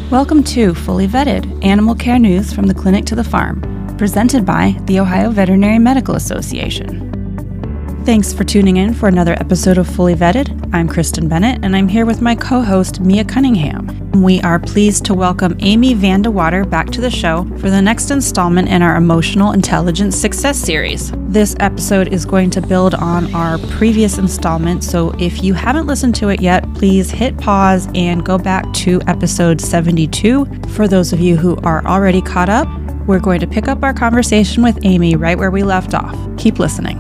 Welcome to Fully Vetted, Animal Care News from the Clinic to the Farm, presented by the Ohio Veterinary Medical Association. Thanks for tuning in for another episode of Fully Vetted. I'm Kristen Bennett, and I'm here with my co-host, Mia Cunningham. We are pleased to welcome Amy Van de Water back to the show for the next installment in our Emotional Intelligence Success Series. This episode is going to build on our previous installment, so if you haven't listened to it yet, please hit pause and go back to episode 72. For those of you who are already caught up, we're going to pick up our conversation with Amy right where we left off. Keep listening.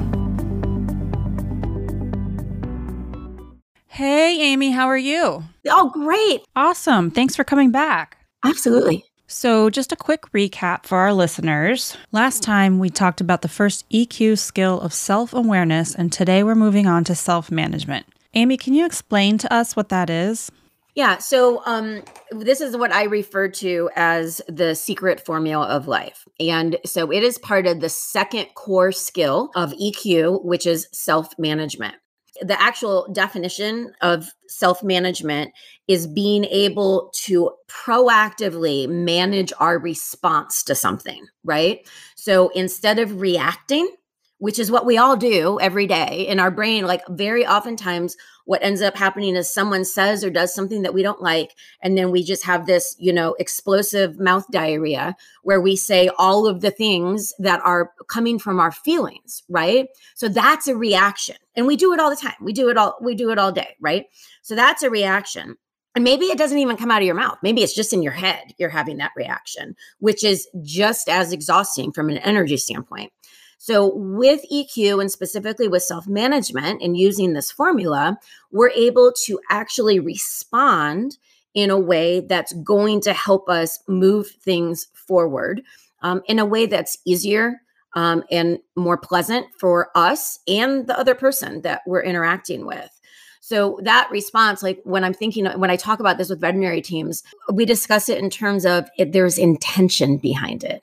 Hey, Amy, how are you? Oh, great. Awesome. Thanks for coming back. Absolutely. So just a quick recap for our listeners. Last time we talked about the first EQ skill of self-awareness, and today we're moving on to self-management. Amy, can you explain to us what that is? Yeah. So this is what I refer to as the secret formula of life. And so it is part of the second core skill of EQ, which is self-management. The actual definition of self-management is being able to proactively manage our response to something, right? So instead of reacting, which is what we all do every day in our brain, like very oftentimes what ends up happening is someone says or does something that we don't like. And then we just have this, explosive mouth diarrhea where we say all of the things that are coming from our feelings, right? So that's a reaction. And we do it all the time. We do it all day, right? So that's a reaction. And maybe it doesn't even come out of your mouth. Maybe it's just in your head. You're having that reaction, which is just as exhausting from an energy standpoint. So with EQ and specifically with self-management and using this formula, we're able to actually respond in a way that's going to help us move things forward in a way that's easier and more pleasant for us and the other person that we're interacting with. So that response, like when I talk about this with veterinary teams, we discuss it in terms of there's intention behind it.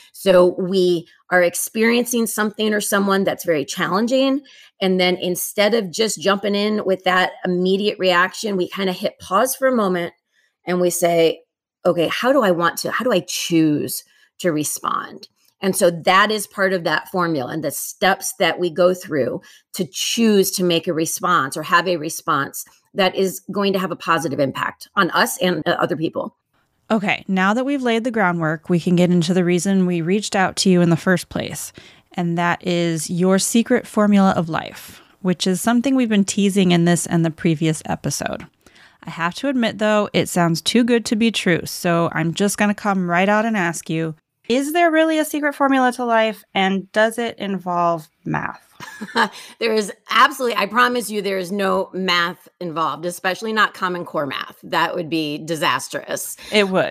So we are experiencing something or someone that's very challenging. And then instead of just jumping in with that immediate reaction, we kind of hit pause for a moment and we say, okay, how do I choose to respond? And so that is part of that formula and the steps that we go through to choose to make a response or have a response that is going to have a positive impact on us and other people. Okay, now that we've laid the groundwork, we can get into the reason we reached out to you in the first place, and that is your secret formula of life, which is something we've been teasing in this and the previous episode. I have to admit, though, it sounds too good to be true, so I'm just going to come right out and ask you, is there really a secret formula to life, and does it involve math? There is absolutely, I promise you, there is no math involved, especially not Common Core math. That would be disastrous. It would.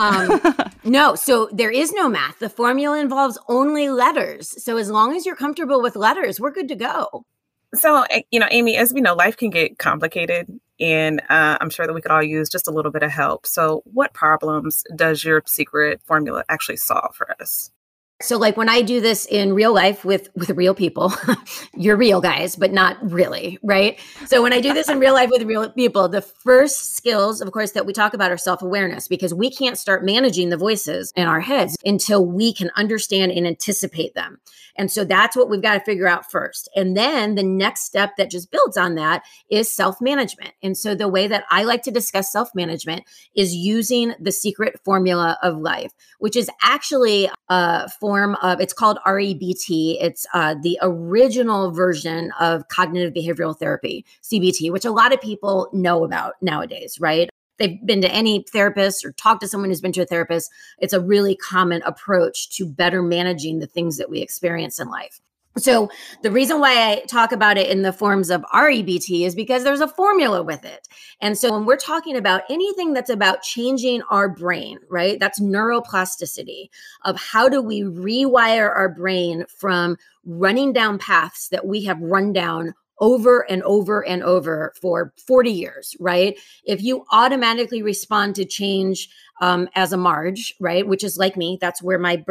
No, so there is no math. The formula involves only letters. So as long as you're comfortable with letters, we're good to go. So, Amy, as we know, life can get complicated, and I'm sure that we could all use just a little bit of help. So what problems does your secret formula actually solve for us? So like when I do this in real life with real people, you're real guys, but not really, right? So when I do this in real life with real people, the first skills, of course, that we talk about are self-awareness, because we can't start managing the voices in our heads until we can understand and anticipate them. And so that's what we've got to figure out first. And then the next step that just builds on that is self-management. And so the way that I like to discuss self-management is using the secret formula of life, which is actually a form of, it's called REBT. It's the original version of cognitive behavioral therapy, CBT, which a lot of people know about nowadays, right? They've been to any therapist or talked to someone who's been to a therapist. It's a really common approach to better managing the things that we experience in life. So the reason why I talk about it in the forms of REBT is because there's a formula with it. And so when we're talking about anything that's about changing our brain, right? That's neuroplasticity of how do we rewire our brain from running down paths that we have run down over and over and over for 40 years, right? If you automatically respond to change as a Marge, right, which is like me, that's where my brain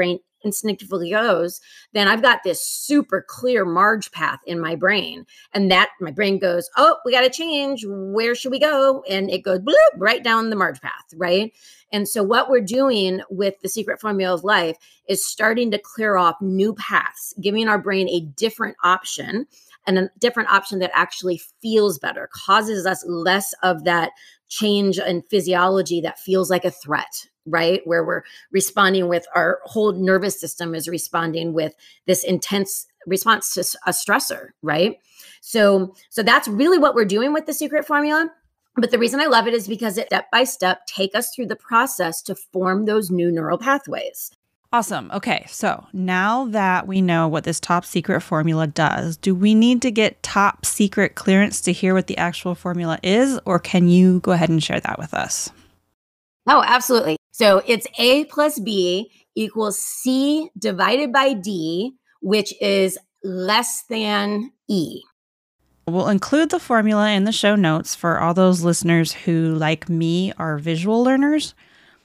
instinctively goes, then I've got this super clear Marge path in my brain. And that my brain goes, oh, we got to change. Where should we go? And it goes bloop, right down the Marge path, right? And so what we're doing with the secret formula of life is starting to clear off new paths, giving our brain a different option, and a different option that actually feels better, causes us less of that change in physiology that feels like a threat, right? Where we're responding with our whole nervous system is responding with this intense response to a stressor, right? So that's really what we're doing with the secret formula. But the reason I love it is because it step by step take us through the process to form those new neural pathways. Awesome. Okay, so now that we know what this top secret formula does, do we need to get top secret clearance to hear what the actual formula is, or can you go ahead and share that with us? Oh, absolutely. So it's A plus B equals C divided by D, which is less than E. We'll include the formula in the show notes for all those listeners who, like me, are visual learners.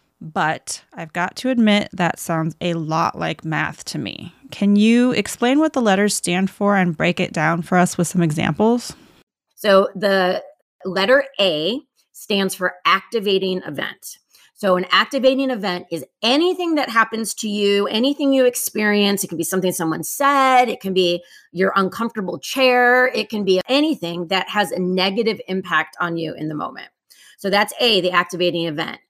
But I've got to admit that sounds a lot like math to me. Can you explain what the letters stand for and break it down for us with some examples? So the letter A stands for activating event. So an activating event is anything that happens to you, anything you experience. It can be something someone said. It can be your uncomfortable chair. It can be anything that has a negative impact on you in the moment. So that's A, the activating event.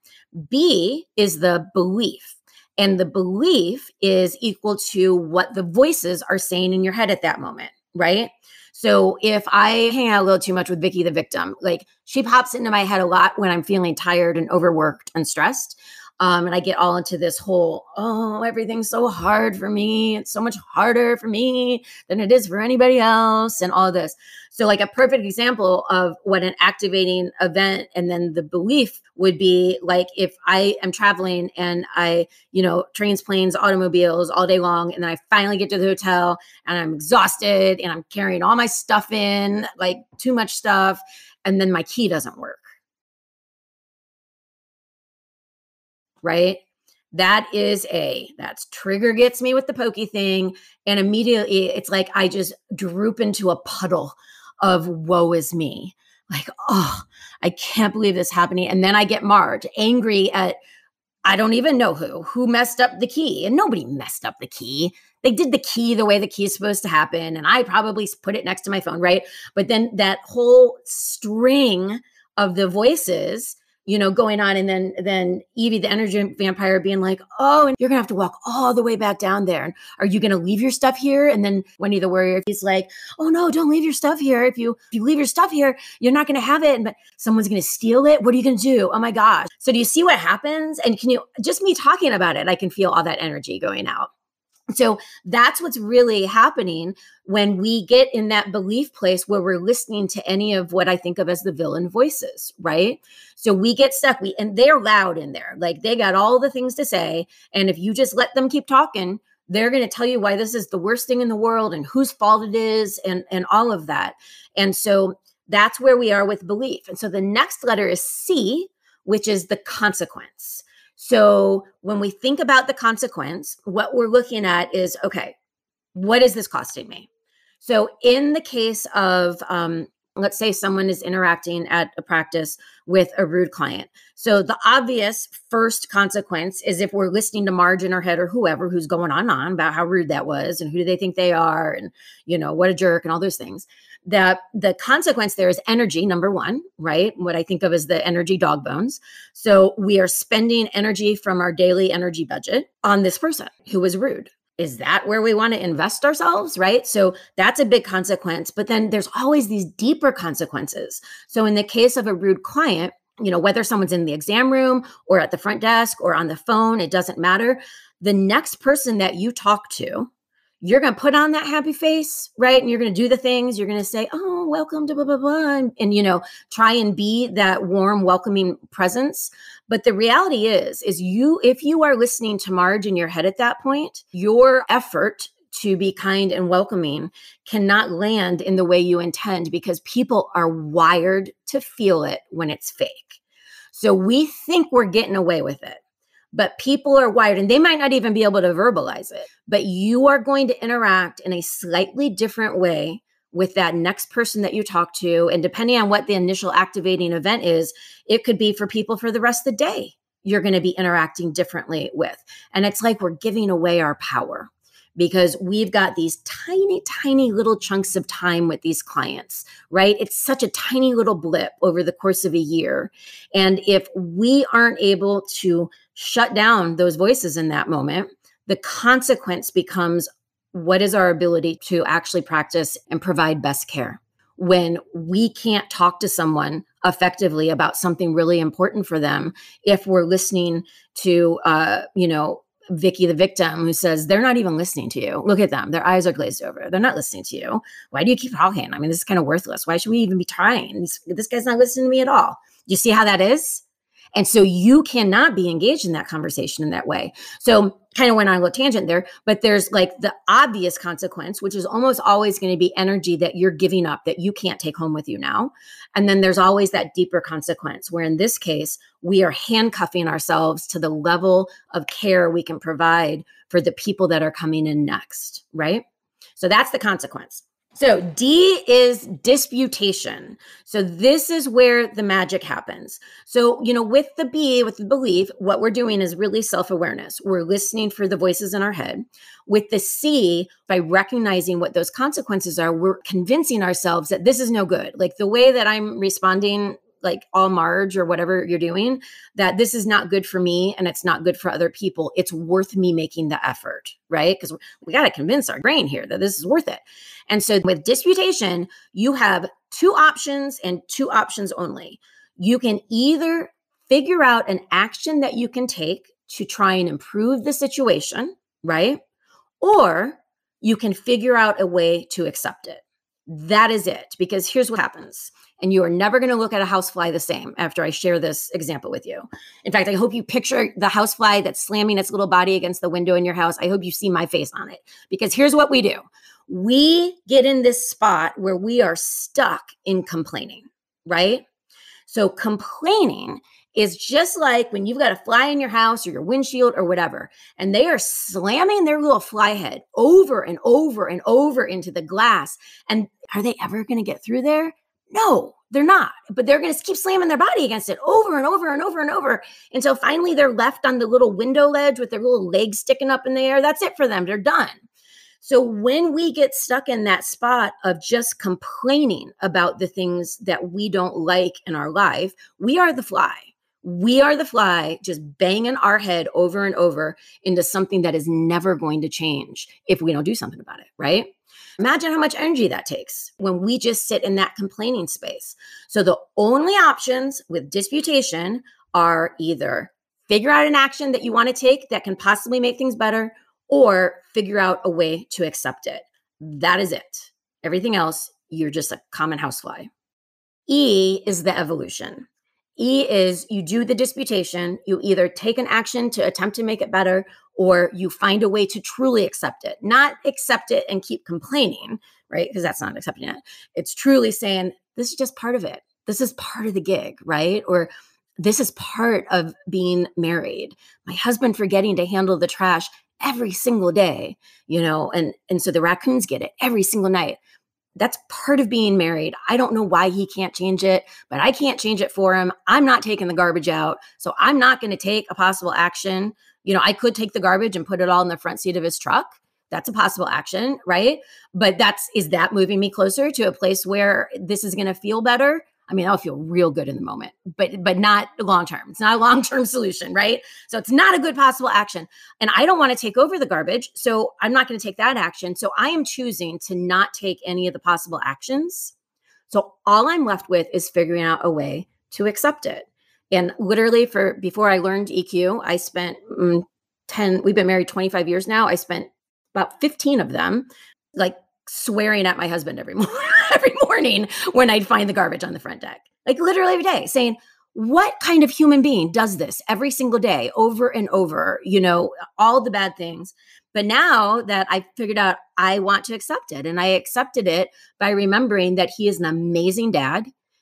B is the belief. And the belief is equal to what the voices are saying in your head at that moment, right? So if I hang out a little too much with Vicky, the victim, like she pops into my head a lot when I'm feeling tired and overworked and stressed. And I get all into this whole, oh, everything's so hard for me. It's so much harder for me than it is for anybody else and all this. So like a perfect example of what an activating event and then the belief would be like if I am traveling and I, trains, planes, automobiles all day long. And then I finally get to the hotel and I'm exhausted and I'm carrying all my stuff in, like too much stuff. And then my key doesn't work. Right? That's trigger gets me with the pokey thing. And immediately it's like, I just droop into a puddle of woe is me. Like, oh, I can't believe this happening. And then I get Marge angry at, I don't even know who messed up the key, and nobody messed up the key. They did the key the way the key is supposed to happen. And I probably put it next to my phone. Right. But then that whole string of the voices going on. And then Evie, the energy vampire, being like, oh, and you're going to have to walk all the way back down there. And are you going to leave your stuff here? And then Wendy the warrior, he's like, oh, no, don't leave your stuff here. If you leave your stuff here, you're not going to have it. But someone's going to steal it. What are you going to do? Oh, my gosh. So do you see what happens? And just me talking about it, I can feel all that energy going out. So that's what's really happening when we get in that belief place where we're listening to any of what I think of as the villain voices, right? So we get stuck. And they're loud in there. Like they got all the things to say. And if you just let them keep talking, they're going to tell you why this is the worst thing in the world and whose fault it is and all of that. And so that's where we are with belief. And so the next letter is C, which is the consequence. So when we think about the consequence, what we're looking at is, okay, what is this costing me? So in the case of, let's say someone is interacting at a practice with a rude client. So the obvious first consequence is if we're listening to Marge in our head or whoever who's going on about how rude that was and who do they think they are and, what a jerk and all those things. That the consequence there is energy, number one, right? What I think of as the energy dog bones. So we are spending energy from our daily energy budget on this person who was rude. Is that where we want to invest ourselves, right? So that's a big consequence. But then there's always these deeper consequences. So in the case of a rude client, whether someone's in the exam room or at the front desk or on the phone, it doesn't matter. The next person that you talk to, you're going to put on that happy face, right? And you're going to do the things. You're going to say, oh, welcome to blah, blah, blah. And try and be that warm, welcoming presence. But the reality is if you are listening to Marge in your head at that point, your effort to be kind and welcoming cannot land in the way you intend because people are wired to feel it when it's fake. So we think we're getting away with it. But people are wired, and they might not even be able to verbalize it, but you are going to interact in a slightly different way with that next person that you talk to. And depending on what the initial activating event is, it could be for people for the rest of the day you're going to be interacting differently with. And it's like we're giving away our power because we've got these tiny, tiny little chunks of time with these clients, right? It's such a tiny little blip over the course of a year. And if we aren't able to shut down those voices in that moment, the consequence becomes, what is our ability to actually practice and provide best care when we can't talk to someone effectively about something really important for them if we're listening to, Vicky, the victim, who says, they're not even listening to you. Look at them. Their eyes are glazed over. They're not listening to you. Why do you keep talking? I mean, this is kind of worthless. Why should we even be trying? This guy's not listening to me at all. You see how that is? And so you cannot be engaged in that conversation in that way. So kind of went on a little tangent there, but there's like the obvious consequence, which is almost always going to be energy that you're giving up that you can't take home with you now. And then there's always that deeper consequence where in this case, we are handcuffing ourselves to the level of care we can provide for the people that are coming in next, right? So that's the consequence. So D is disputation. So this is where the magic happens. So, with the B, with the belief, what we're doing is really self-awareness. We're listening for the voices in our head. With the C, by recognizing what those consequences are, we're convincing ourselves that this is no good. Like the way that I'm responding, like all Marge or whatever you're doing, that this is not good for me and it's not good for other people. It's worth me making the effort, right? Because we got to convince our brain here that this is worth it. And so with disputation, you have two options and two options only. You can either figure out an action that you can take to try and improve the situation, right? Or you can figure out a way to accept it. That is it. Because here's what happens. And you are never going to look at a housefly the same after I share this example with you. In fact, I hope you picture the housefly that's slamming its little body against the window in your house. I hope you see my face on it. Because here's what we do. We get in this spot where we are stuck in complaining, right? So complaining is just like when you've got a fly in your house or your windshield or whatever, and they are slamming their little fly head over and over and over into the glass. And are they ever going to get through there? No, they're not. But they're going to keep slamming their body against it over and over and over and over until finally they're left on the little window ledge with their little legs sticking up in the air. That's it for them. They're done. So when we get stuck in that spot of just complaining about the things that we don't like in our life, we are the fly. We are the fly just banging our head over and over into something that is never going to change if we don't do something about it, right? Imagine how much energy that takes when we just sit in that complaining space. So the only options with disputation are either figure out an action that you want to take that can possibly make things better, or figure out a way to accept it. That is it. Everything else, you're just a common housefly. E is the evolution. E is you do the disputation, you either take an action to attempt to make it better, or you find a way to truly accept it. Not accept it and keep complaining, right? Because that's not accepting it. It's truly saying, this is just part of it. This is part of the gig, right? Or this is part of being married. My husband forgetting to handle the trash every single day, and so the raccoons get it every single night. That's part of being married. I don't know why he can't change it, but I can't change it for him. I'm not taking the garbage out. So I'm not going to take a possible action. I could take the garbage and put it all in the front seat of his truck. That's a possible action, right? But is that moving me closer to a place where this is going to feel better? I mean, I'll feel real good in the moment, but not long-term. It's not a long-term solution, right? So it's not a good possible action. And I don't want to take over the garbage, so I'm not going to take that action. So I am choosing to not take any of the possible actions. So all I'm left with is figuring out a way to accept it. And literally before I learned EQ, I spent we've been married 25 years now. I spent about 15 of them, like swearing at my husband every morning when I'd find the garbage on the front deck, like literally every day, saying, what kind of human being does this every single day over and over, all the bad things. But now that I figured out I want to accept it, and I accepted it by remembering that he is an amazing dad.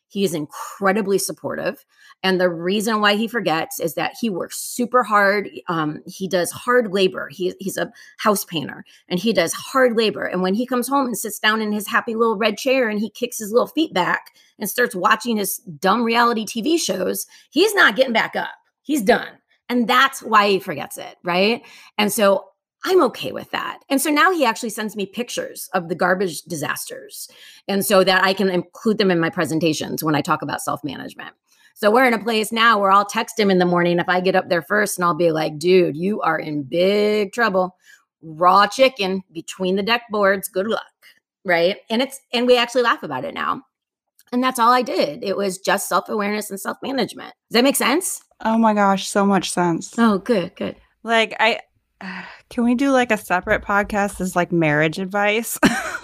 He is incredibly supportive. And the reason why he forgets is that he works super hard. He does hard labor. He's a house painter and he does hard labor. And when he comes home and sits down in his happy little red chair and he kicks his little feet back and starts watching his dumb reality TV shows, he's not getting back up. He's done. And that's why he forgets it, right? And so I'm okay with that. And so now he actually sends me pictures of the garbage disasters. And so that I can include them in my presentations when I talk about self-management. So we're in a place now where I'll text him in the morning if I get up there first and I'll be like, dude, you are in big trouble. Raw chicken between the deck boards. Good luck. Right. And we actually laugh about it now. And that's all I did. It was just self-awareness and self-management. Does that make sense? Oh my gosh, so much sense. Oh, good. Like can we do like a separate podcast as like marriage advice?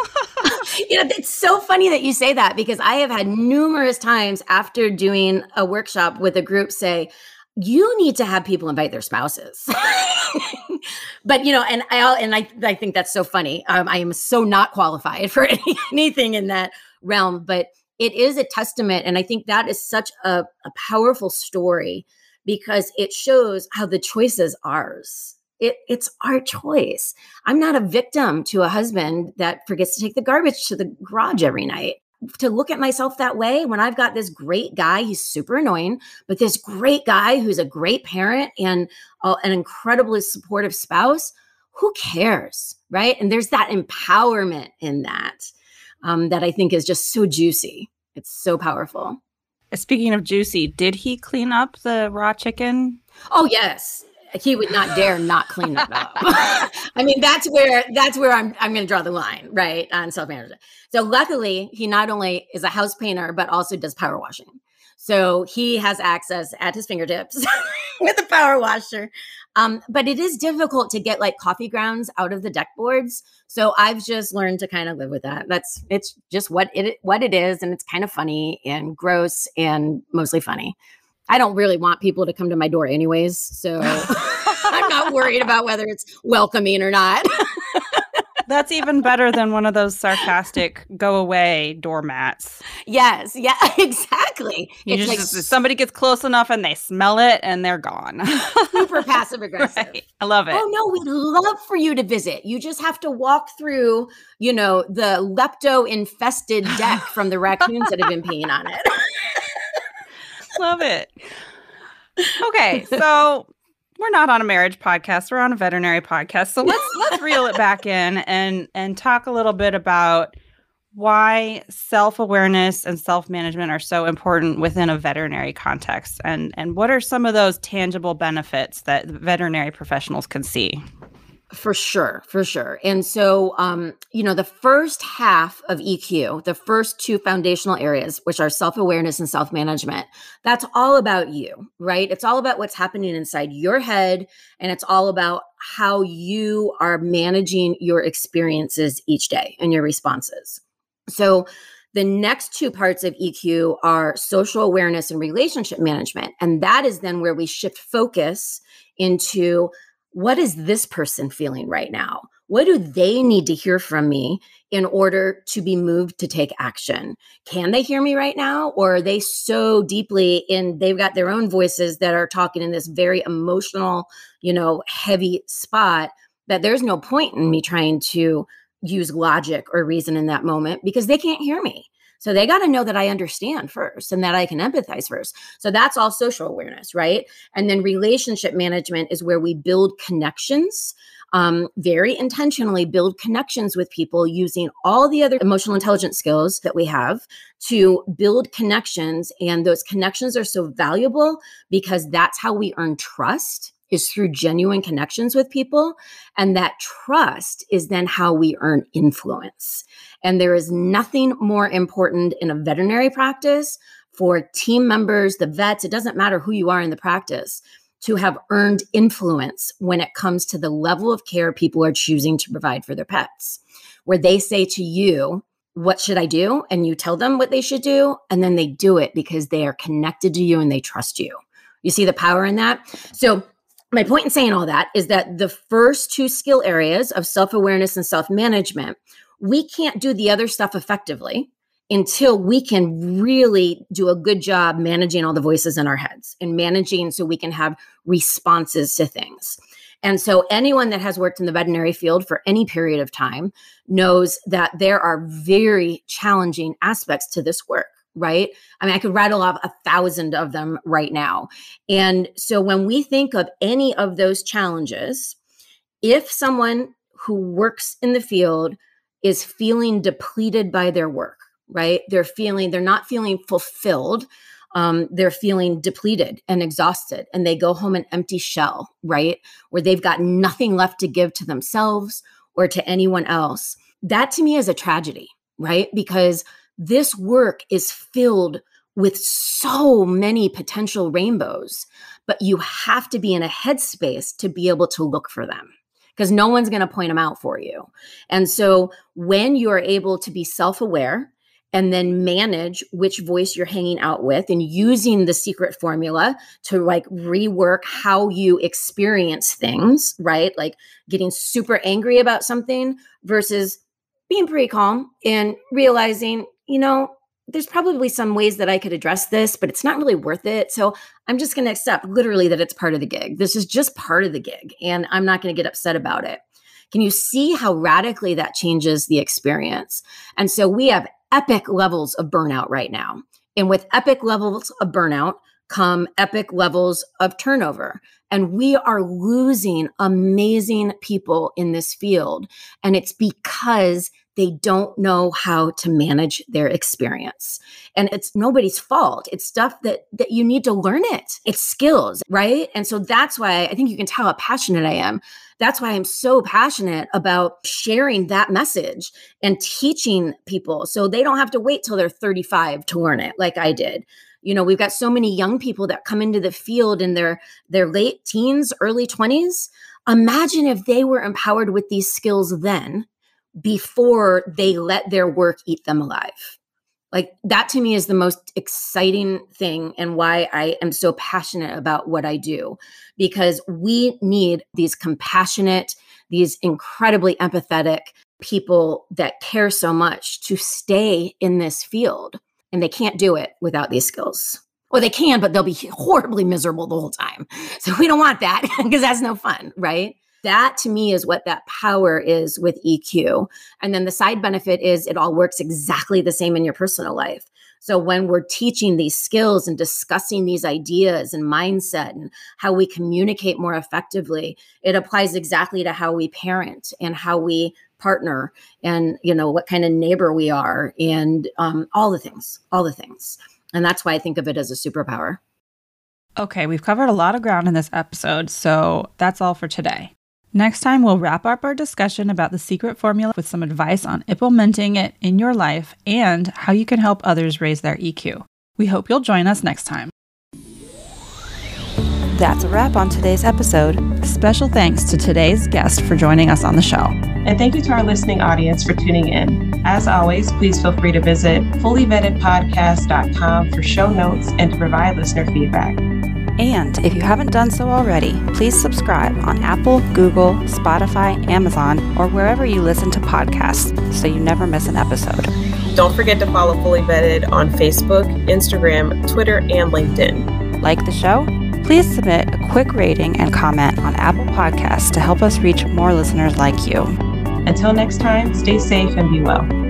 It's so funny that you say that because I have had numerous times after doing a workshop with a group say, you need to have people invite their spouses. But, and I think that's so funny. I am so not qualified for anything in that realm, but it is a testament. And I think that is such a powerful story because it shows how the choice is ours. It's our choice. I'm not a victim to a husband that forgets to take the garbage to the garage every night. To look at myself that way when I've got this great guy, he's super annoying, but this great guy who's a great parent and an incredibly supportive spouse, who cares, right? And there's that empowerment in that that I think is just so juicy. It's so powerful. Speaking of juicy, did he clean up the raw chicken? Oh, yes. He would not dare not clean that up. I mean, that's where I'm going to draw the line, right, on self-management. So luckily, he not only is a house painter, but also does power washing. So he has access at his fingertips with a power washer. But it is difficult to get like coffee grounds out of the deck boards. So I've just learned to kind of live with that. It's just what it is. And it's kind of funny and gross and mostly funny. I don't really want people to come to my door anyways. So I'm not worried about whether it's welcoming or not. That's even better than one of those sarcastic go away doormats. Yes. Yeah, exactly. It's like somebody gets close enough and they smell it and they're gone. Super passive aggressive. Right. I love it. Oh no, we'd love for you to visit. You just have to walk through, the lepto infested deck from the raccoons that have been peeing on it. Love it. Okay, so we're not on a marriage podcast. We're on a veterinary podcast. So let's reel it back in and talk a little bit about why self-awareness and self-management are so important within a veterinary context, and what are some of those tangible benefits that veterinary professionals can see? For sure. And so, the first half of EQ, the first two foundational areas, which are self-awareness and self-management, that's all about you, right? It's all about what's happening inside your head. And it's all about how you are managing your experiences each day and your responses. So the next two parts of EQ are social awareness and relationship management. And that is then where we shift focus into what is this person feeling right now? What do they need to hear from me in order to be moved to take action? Can they hear me right now? Or are they so deeply they've got their own voices that are talking in this very emotional, heavy spot that there's no point in me trying to use logic or reason in that moment because they can't hear me. So they got to know that I understand first and that I can empathize first. So that's all social awareness, right? And then relationship management is where we build connections, very intentionally build connections with people using all the other emotional intelligence skills that we have to build connections. And those connections are so valuable because that's how we earn trust, is through genuine connections with people. And that trust is then how we earn influence. And there is nothing more important in a veterinary practice for team members, the vets, it doesn't matter who you are in the practice, to have earned influence when it comes to the level of care people are choosing to provide for their pets, where they say to you, what should I do? And you tell them what they should do. And then they do it because they are connected to you and they trust you. You see the power in that? So my point in saying all that is that the first two skill areas of self-awareness and self-management, we can't do the other stuff effectively until we can really do a good job managing all the voices in our heads and managing so we can have responses to things. And so anyone that has worked in the veterinary field for any period of time knows that there are very challenging aspects to this work, right? I mean, I could rattle off 1,000 of them right now. And so when we think of any of those challenges, if someone who works in the field is feeling depleted by their work, right? They're not feeling fulfilled. They're feeling depleted and exhausted, and they go home an empty shell, right? Where they've got nothing left to give to themselves or to anyone else. That to me is a tragedy, right? Because this work is filled with so many potential rainbows, but you have to be in a headspace to be able to look for them, because no one's going to point them out for you. And so when you are able to be self-aware and then manage which voice you're hanging out with and using the secret formula to like rework how you experience things, right? Like getting super angry about something versus being pretty calm and realizing, there's probably some ways that I could address this, but it's not really worth it. So I'm just going to accept literally that it's part of the gig. This is just part of the gig, and I'm not going to get upset about it. Can you see how radically that changes the experience? And so we have epic levels of burnout right now. And with epic levels of burnout come epic levels of turnover. And we are losing amazing people in this field. And it's because they don't know how to manage their experience. And it's nobody's fault. It's stuff that you need to learn it. It's skills, right? And so that's why I think you can tell how passionate I am. That's why I'm so passionate about sharing that message and teaching people so they don't have to wait till they're 35 to learn it like I did. We've got so many young people that come into the field in their late teens, early 20s. Imagine if they were empowered with these skills then, before they let their work eat them alive. Like that to me is the most exciting thing and why I am so passionate about what I do, because we need these compassionate, these incredibly empathetic people that care so much to stay in this field. And they can't do it without these skills. Or they can, but they'll be horribly miserable the whole time. So we don't want that because that's no fun, right? That to me is what that power is with EQ. And then the side benefit is it all works exactly the same in your personal life. So when we're teaching these skills and discussing these ideas and mindset and how we communicate more effectively, it applies exactly to how we parent and how we partner and, what kind of neighbor we are and all the things. And that's why I think of it as a superpower. Okay, we've covered a lot of ground in this episode, so that's all for today. Next time, we'll wrap up our discussion about the secret formula with some advice on implementing it in your life and how you can help others raise their EQ. We hope you'll join us next time. That's a wrap on today's episode. Special thanks to today's guest for joining us on the show. And thank you to our listening audience for tuning in. As always, please feel free to visit fullyvettedpodcast.com for show notes and to provide listener feedback. And if you haven't done so already, please subscribe on Apple, Google, Spotify, Amazon, or wherever you listen to podcasts so you never miss an episode. Don't forget to follow Fully Vetted on Facebook, Instagram, Twitter, and LinkedIn. Like the show? Please submit a quick rating and comment on Apple Podcasts to help us reach more listeners like you. Until next time, stay safe and be well.